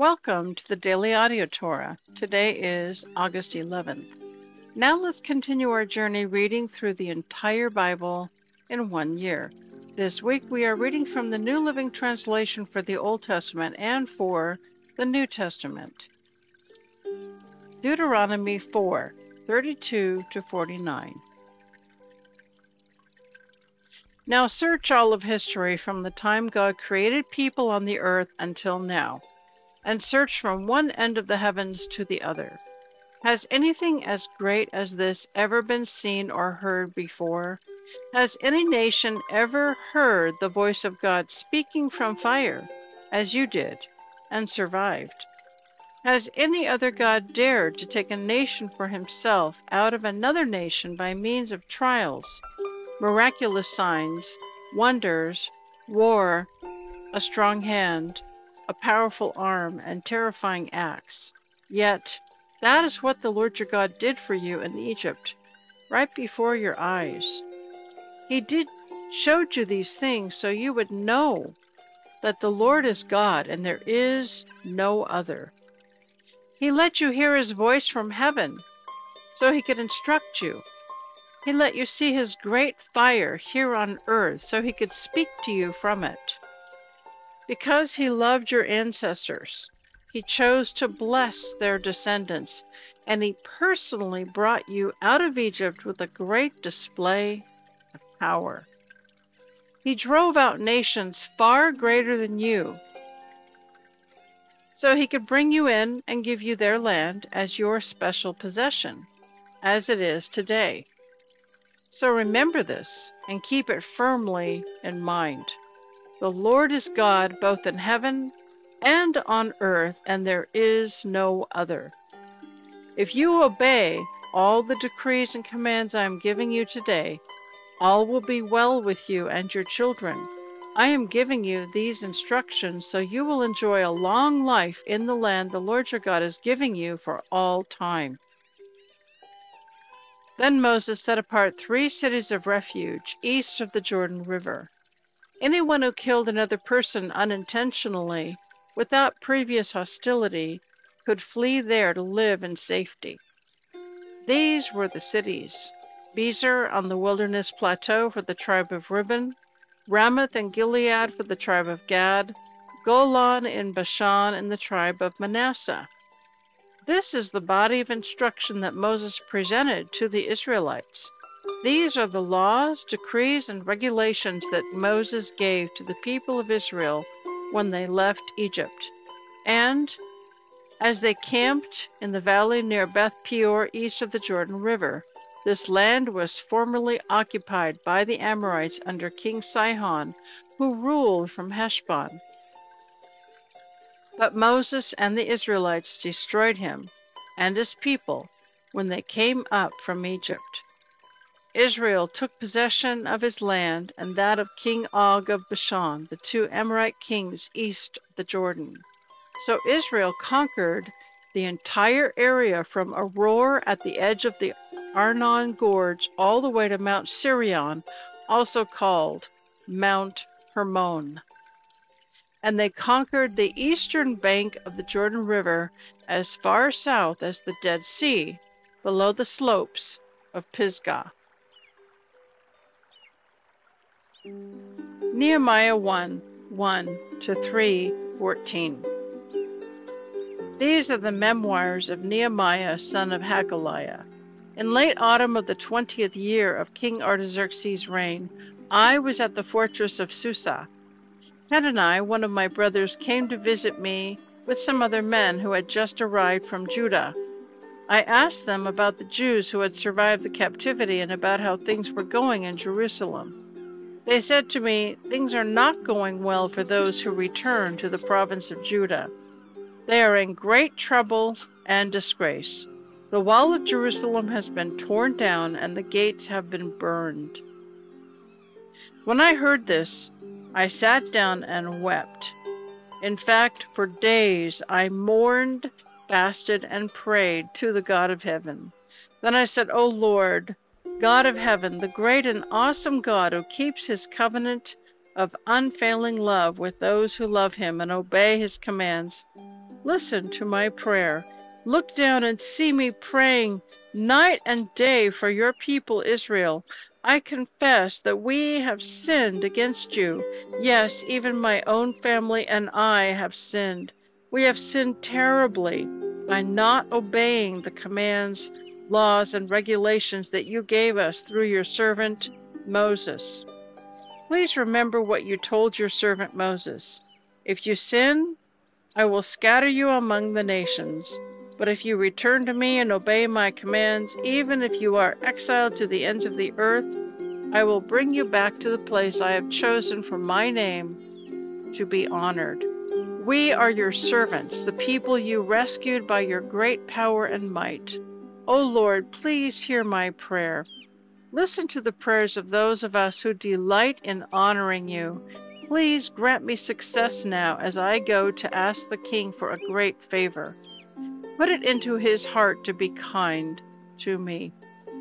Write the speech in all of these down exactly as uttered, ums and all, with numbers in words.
Welcome to the Daily Audio Torah. Today is August eleventh. Now let's continue our journey reading through the entire Bible in one year. This week we are reading from the New Living Translation for the Old Testament and for the New Testament. Deuteronomy four, thirty-two to forty-nine. Now search all of history from the time God created people on the earth until now, and search from one end of the heavens to the other. Has anything as great as this ever been seen or heard before? Has any nation ever heard the voice of God speaking from fire, as you did, and survived? Has any other God dared to take a nation for himself out of another nation by means of trials, miraculous signs, wonders, war, a strong hand, a powerful arm, and terrifying acts? Yet that is what the Lord your God did for you in Egypt, right before your eyes. He did showed you these things so you would know that the Lord is God and there is no other. He let you hear his voice from heaven so he could instruct you. He let you see his great fire here on earth so he could speak to you from it. Because he loved your ancestors, he chose to bless their descendants, and he personally brought you out of Egypt with a great display of power. He drove out nations far greater than you, so he could bring you in and give you their land as your special possession, as it is today. So remember this and keep it firmly in mind. The Lord is God both in heaven and on earth, and there is no other. If you obey all the decrees and commands I am giving you today, all will be well with you and your children. I am giving you these instructions so you will enjoy a long life in the land the Lord your God is giving you for all time. Then Moses set apart three cities of refuge east of the Jordan River. Anyone who killed another person unintentionally, without previous hostility, could flee there to live in safety. These were the cities: Bezer on the wilderness plateau for the tribe of Reuben, Ramoth and Gilead for the tribe of Gad, Golan in Bashan in the tribe of Manasseh. This is the body of instruction that Moses presented to the Israelites. These are the laws, decrees, and regulations that Moses gave to the people of Israel when they left Egypt. And as they camped in the valley near Beth Peor, east of the Jordan River, this land was formerly occupied by the Amorites under King Sihon, who ruled from Heshbon. But Moses and the Israelites destroyed him and his people when they came up from Egypt. Israel took possession of his land and that of King Og of Bashan, the two Amorite kings east of the Jordan. So Israel conquered the entire area from Aroer at the edge of the Arnon Gorge all the way to Mount Sirion, also called Mount Hermon. And they conquered the eastern bank of the Jordan River as far south as the Dead Sea, below the slopes of Pisgah. Nehemiah one, one to three, fourteen. These are the memoirs of Nehemiah, son of Hagaliah. In late autumn of the twentieth year of King Artaxerxes' reign, I was at the fortress of Susa. Hanani, one of my brothers, came to visit me with some other men who had just arrived from Judah. I asked them about the Jews who had survived the captivity and about how things were going in Jerusalem. They said to me, "Things are not going well for those who return to the province of Judah. They are in great trouble and disgrace. The wall of Jerusalem has been torn down and the gates have been burned." When I heard this, I sat down and wept. In fact, for days I mourned, fasted, and prayed to the God of heaven. Then I said, "O Lord, God of heaven, the great and awesome God who keeps his covenant of unfailing love with those who love him and obey his commands, listen to my prayer. Look down and see me praying night and day for your people Israel. I confess that we have sinned against you. Yes, even my own family and I have sinned. We have sinned terribly by not obeying the commands, laws, and regulations that you gave us through your servant Moses. Please remember what you told your servant Moses. If you sin, I will scatter you among the nations. But if you return to me and obey my commands, even if you are exiled to the ends of the earth, I will bring you back to the place I have chosen for my name to be honored. We are your servants, the people you rescued by your great power and might. O Lord, please hear my prayer. Listen to the prayers of those of us who delight in honoring you. Please grant me success now as I go to ask the king for a great favor. Put it into his heart to be kind to me.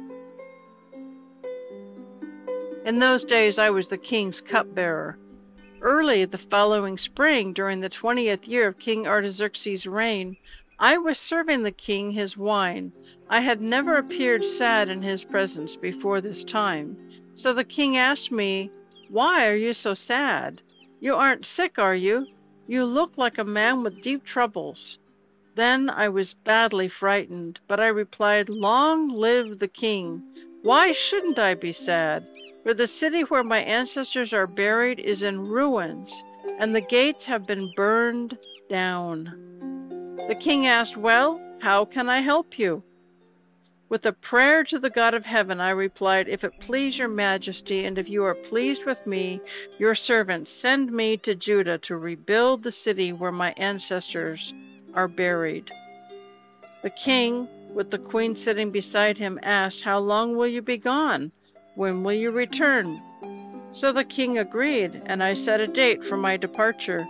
In those days I was the king's cupbearer. Early the following spring, during the twentieth year of King Artaxerxes' reign, I was serving the king his wine. I had never appeared sad in his presence before this time. So the king asked me, "Why are you so sad? You aren't sick, are you? You look like a man with deep troubles." Then I was badly frightened, but I replied, "Long live the king! Why shouldn't I be sad? For the city where my ancestors are buried is in ruins, and the gates have been burned down." The king asked, "Well, how can I help you?" With a prayer to the God of heaven, I replied, "If it please your majesty, and if you are pleased with me, your servant, send me to Judah to rebuild the city where my ancestors are buried." The king, with the queen sitting beside him, asked, "How long will you be gone? When will you return?" So the king agreed, and I set a date for my departure.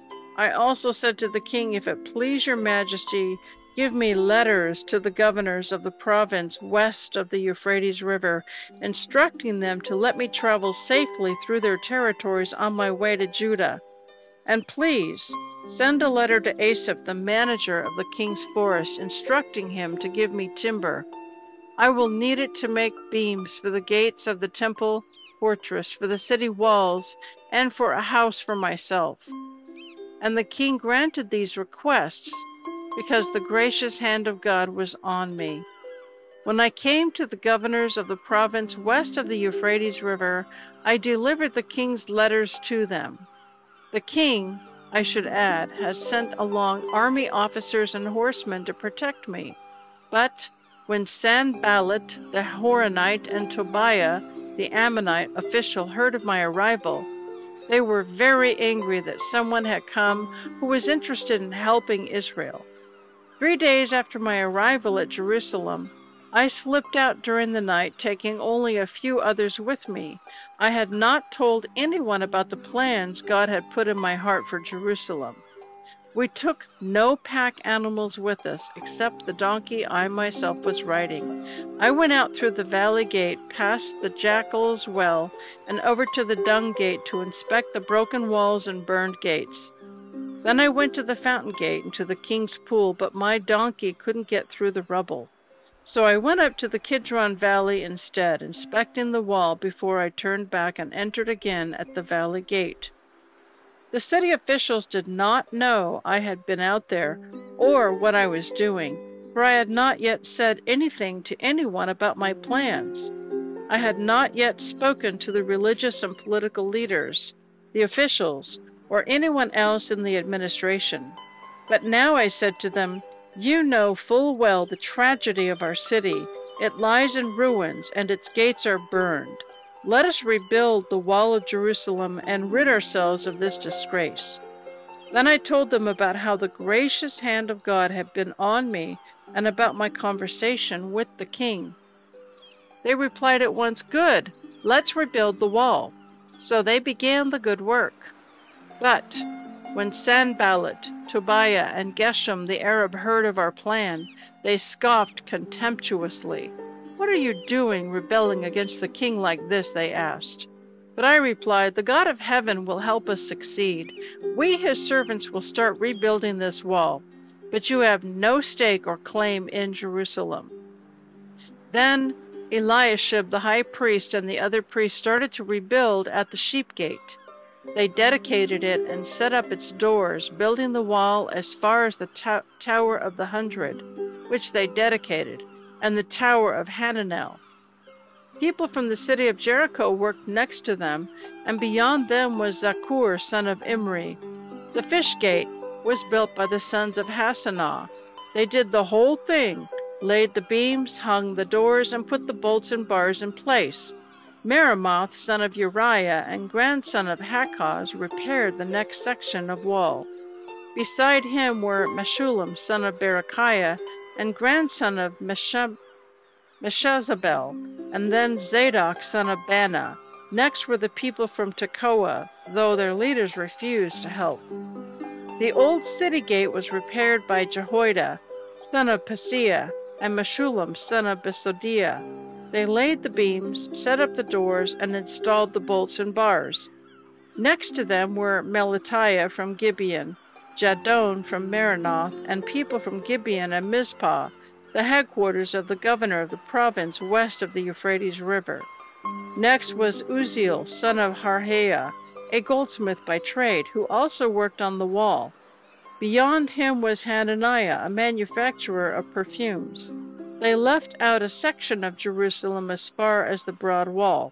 I also said to the king, "If it please your majesty, give me letters to the governors of the province west of the Euphrates River, instructing them to let me travel safely through their territories on my way to Judah. And please, send a letter to Asaph, the manager of the king's forest, instructing him to give me timber. I will need it to make beams for the gates of the temple fortress, for the city walls, and for a house for myself." And the king granted these requests because the gracious hand of God was on me. When I came to the governors of the province west of the Euphrates River, I delivered the king's letters to them. The king, I should add, had sent along army officers and horsemen to protect me. But when Sanballat the Horonite and Tobiah the Ammonite official heard of my arrival, they were very angry that someone had come who was interested in helping Israel. Three days after my arrival at Jerusalem, I slipped out during the night, taking only a few others with me. I had not told anyone about the plans God had put in my heart for Jerusalem. We took no pack animals with us, except the donkey I myself was riding. I went out through the valley gate, past the jackal's well, and over to the dung gate to inspect the broken walls and burned gates. Then I went to the fountain gate and to the king's pool, but my donkey couldn't get through the rubble. So I went up to the Kidron Valley instead, inspecting the wall before I turned back and entered again at the valley gate. The city officials did not know I had been out there or what I was doing, for I had not yet said anything to anyone about my plans. I had not yet spoken to the religious and political leaders, the officials, or anyone else in the administration. But now I said to them, "You know full well the tragedy of our city. It lies in ruins, and its gates are burned. Let us rebuild the wall of Jerusalem and rid ourselves of this disgrace." Then I told them about how the gracious hand of God had been on me and about my conversation with the king. They replied at once, "Good, let's rebuild the wall." So they began the good work. But when Sanballat, Tobiah, and Geshem the Arab heard of our plan, they scoffed contemptuously. "What are you doing, rebelling against the king like this?" they asked. But I replied, "The God of heaven will help us succeed. We, his servants, will start rebuilding this wall. but you have no stake or claim in Jerusalem." Then Eliashib the high priest and the other priests started to rebuild at the sheep gate. They dedicated it and set up its doors, building the wall as far as the to Tower of the Hundred, which they dedicated, and the Tower of Hananel. People from the city of Jericho worked next to them, and beyond them was Zakur, son of Imri. The fish gate was built by the sons of Hassanah. They did the whole thing, laid the beams, hung the doors, and put the bolts and bars in place. Meremoth, son of Uriah and grandson of Hakaz, repaired the next section of wall. Beside him were Meshullam, son of Berechiah, and grandson of Meshab Meshezabel, and then Zadok, son of Bana. Next were the people from Tekoa, though their leaders refused to help. The old city gate was repaired by Jehoiada, son of Paseah, and Meshullam, son of Besodiah. They laid the beams, set up the doors, and installed the bolts and bars. Next to them were Melatiah from Gibeon, Jadon from Meronoth, and people from Gibeon and Mizpah, the headquarters of the governor of the province west of the Euphrates River. Next was Uzziel, son of Harhaiah, a goldsmith by trade, who also worked on the wall. Beyond him was Hananiah, a manufacturer of perfumes. They left out a section of Jerusalem as far as the broad wall.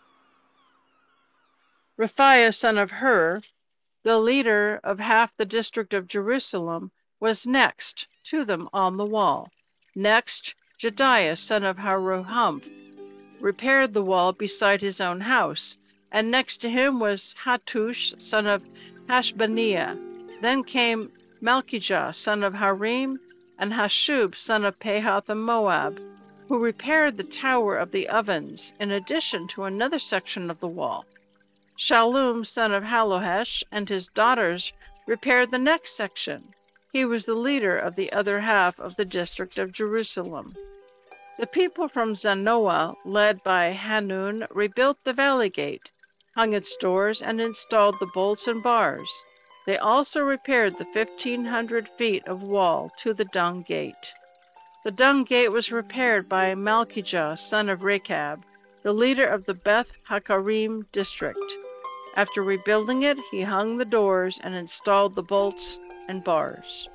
Raphiah, son of Hur, the leader of half the district of Jerusalem, was next to them on the wall. Next, Jediah, son of Haruhumph, repaired the wall beside his own house, and next to him was Hattush, son of Hashbaniah. Then came Malchijah, son of Harim, and Hashub, son of Pahath and Moab, who repaired the tower of the ovens, in addition to another section of the wall. Shallum, son of Halohesh, and his daughters repaired the next section. He was the leader of the other half of the district of Jerusalem. The people from Zanoah, led by Hanun, rebuilt the valley gate, hung its doors, and installed the bolts and bars. They also repaired the fifteen hundred feet of wall to the dung gate. The dung gate was repaired by Malchijah, son of Rechab, the leader of the Beth Hakarim district. After rebuilding it, he hung the doors and installed the bolts and bars.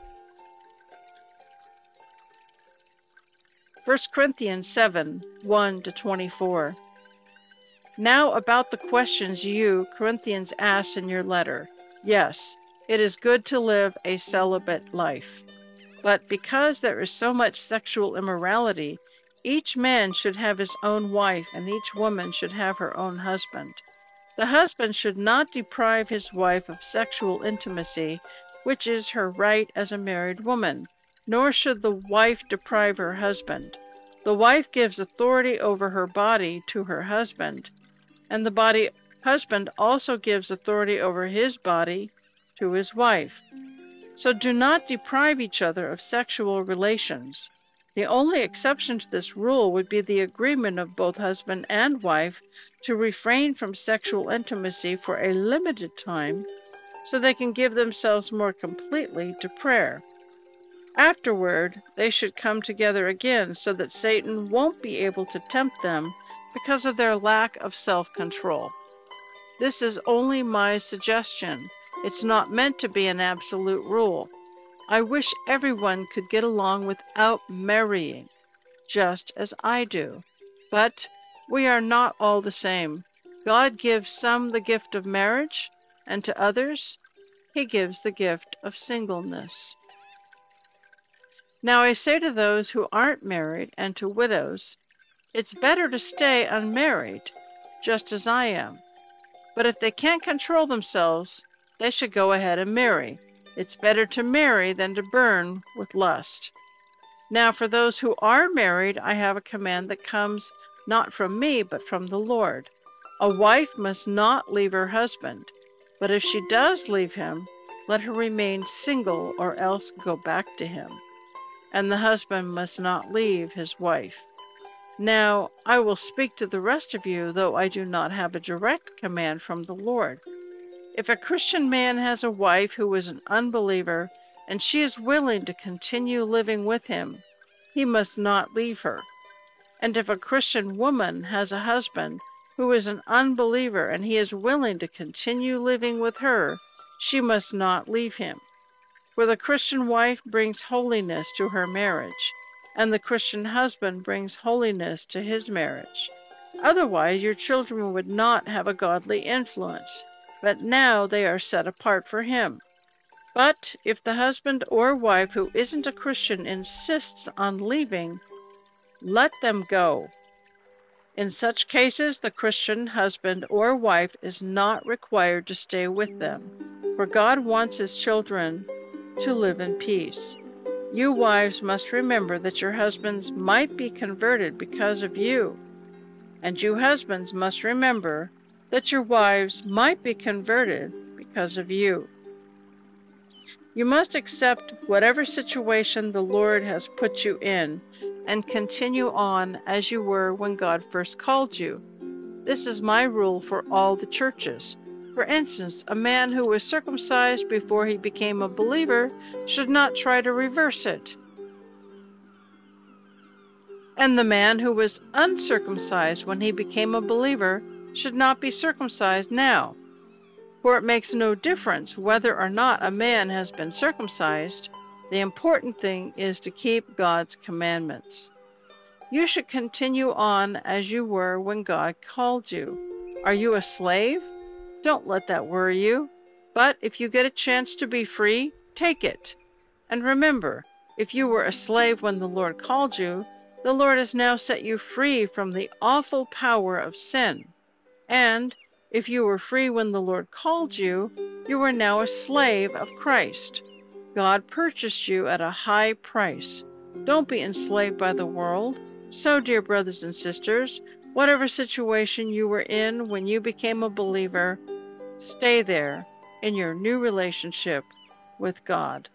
First Corinthians seven, one to twenty-four. Now about the questions you, Corinthians, asked in your letter. Yes, it is good to live a celibate life. But because there is so much sexual immorality, each man should have his own wife, and each woman should have her own husband. The husband should not deprive his wife of sexual intimacy, which is her right as a married woman, nor should the wife deprive her husband. The wife gives authority over her body to her husband, and the body husband also gives authority over his body to his wife. So do not deprive each other of sexual relations. The only exception to this rule would be the agreement of both husband and wife to refrain from sexual intimacy for a limited time, so they can give themselves more completely to prayer. Afterward, they should come together again so that Satan won't be able to tempt them because of their lack of self-control. This is only my suggestion. It's not meant to be an absolute rule. I wish everyone could get along without marrying, just as I do. But we are not all the same. God gives some the gift of marriage, and to others, He gives the gift of singleness. Now I say to those who aren't married and to widows, it's better to stay unmarried, just as I am. But if they can't control themselves, they should go ahead and marry. It's better to marry than to burn with lust. Now for those who are married, I have a command that comes not from me, but from the Lord. A wife must not leave her husband, but if she does leave him, let her remain single or else go back to him. And the husband must not leave his wife. Now I will speak to the rest of you, though I do not have a direct command from the Lord. If a Christian man has a wife who is an unbeliever, and she is willing to continue living with him, he must not leave her. And if a Christian woman has a husband who is an unbeliever and he is willing to continue living with her, she must not leave him. For the Christian wife brings holiness to her marriage, and the Christian husband brings holiness to his marriage. Otherwise, your children would not have a godly influence, but now they are set apart for him. But if the husband or wife who isn't a Christian insists on leaving, let them go. In such cases, the Christian husband or wife is not required to stay with them, for God wants his children to live in peace. You wives must remember that your husbands might be converted because of you, and you husbands must remember that your wives might be converted because of you. You must accept whatever situation the Lord has put you in and continue on as you were when God first called you. This is my rule for all the churches. For instance, a man who was circumcised before he became a believer should not try to reverse it. And the man who was uncircumcised when he became a believer should not be circumcised now. For it makes no difference whether or not a man has been circumcised. The important thing is to keep God's commandments. You should continue on as you were when God called you. Are you a slave? Don't let that worry you. But if you get a chance to be free, take it. And remember, if you were a slave when the Lord called you, the Lord has now set you free from the awful power of sin. And if you were free when the Lord called you, you are now a slave of Christ. God purchased you at a high price. Don't be enslaved by the world. So, dear brothers and sisters, whatever situation you were in when you became a believer, stay there in your new relationship with God.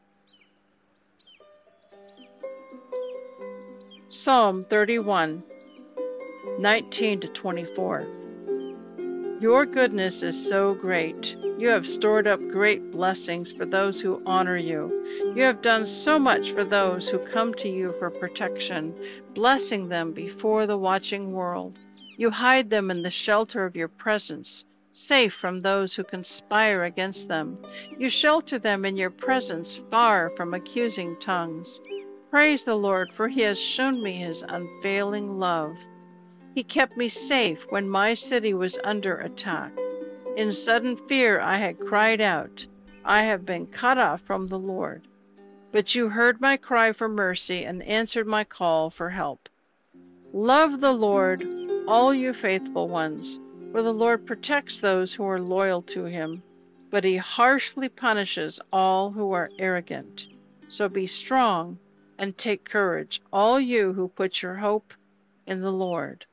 Psalm thirty-one, nineteen to twenty-four. Your goodness is so great. You have stored up great blessings for those who honor you. You have done so much for those who come to you for protection, blessing them before the watching world. You hide them in the shelter of your presence, safe from those who conspire against them. You shelter them in your presence, far from accusing tongues. Praise the Lord, for he has shown me his unfailing love. He kept me safe when my city was under attack. In sudden fear I had cried out, I have been cut off from the Lord. But you heard my cry for mercy and answered my call for help. Love the Lord, all you faithful ones, for the Lord protects those who are loyal to him, but he harshly punishes all who are arrogant. So be strong and take courage, all you who put your hope in the Lord.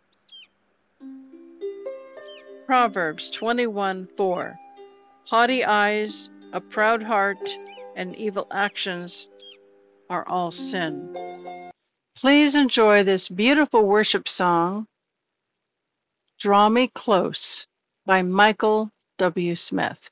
Proverbs twenty-one four. Haughty eyes, a proud heart, and evil actions are all sin. Please enjoy this beautiful worship song, Draw Me Close, by Michael W. Smith.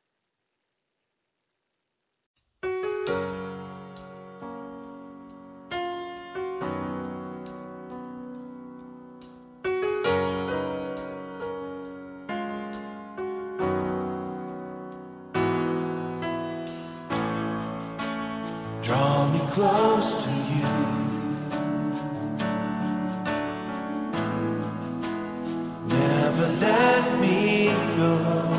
Draw me close to you. Never let me go.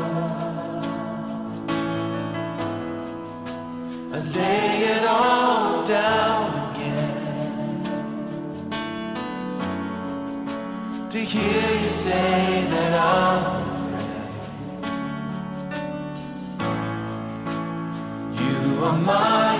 I lay it all down again to hear you say that I'm afraid. You are mine.